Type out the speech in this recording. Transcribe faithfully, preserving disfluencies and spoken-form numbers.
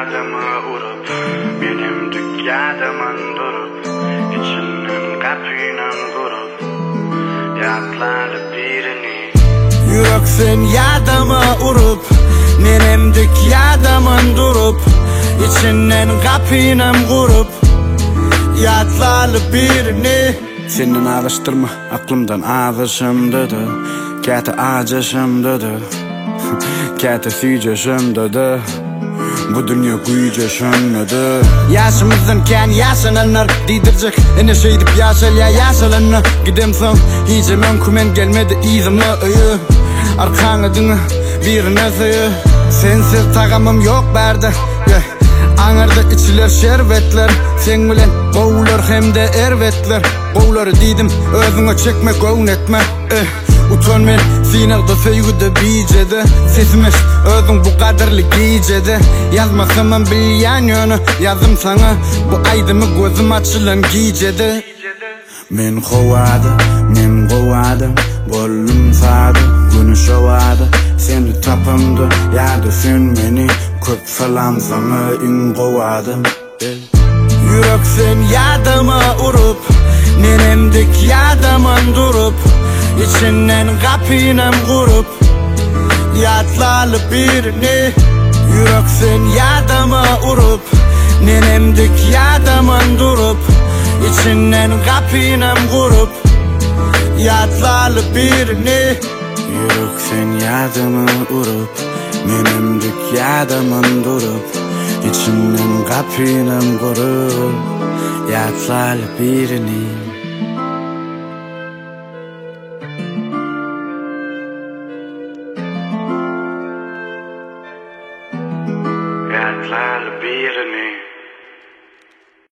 yadımı urup benim dükkadımın durup içinden kapıyla vurup yatladı birini. Yürek sen yadımı urup menem dükkadımın durup içinden kapıyla vurup yatladı birini. Senin ağıştırma aklımdan ağışımdadır, kete acışımdadır, kete süyceşimdadır. Bu dünya kuyucaşımdadır. Yaşımızdan ken yaşananlar didircek ene şeydip yaşal ya yaşalanna. Gidem son hiç mümkün gelmedi izimle öyü arkana dını bir nasıyı. Sensiz tagamım yok berdi. Anarda içiler şerbetler, sen bilen boğular hem de ervetler. Boğuları dedim özüne çekme gown etme. eh. Utan men sinagda feygüde bicede. Sesimeş özün bu kadarlı giycede. Yazmasam bilyan yönü yazım sana. Bu aydımı gözüm açılan giycede. Men kovadı, men kovadı, bollum sadı, günü şovadı. Sen de tapımdı, ya düşün beni. Köp salam sana in kovadım. Yürek sen yadımı urup nenemdik yadımın durup içinden kapıyla vurup yatlalı birini. Yürek sen yadımı urup nenemdik yadımın durup içinden kapıyla vurup yatlalı birini. Yürek sen yadımı urup menem dükkadımın durup içinden kapıyla vurup yatlalı birini. Yatlalı birini.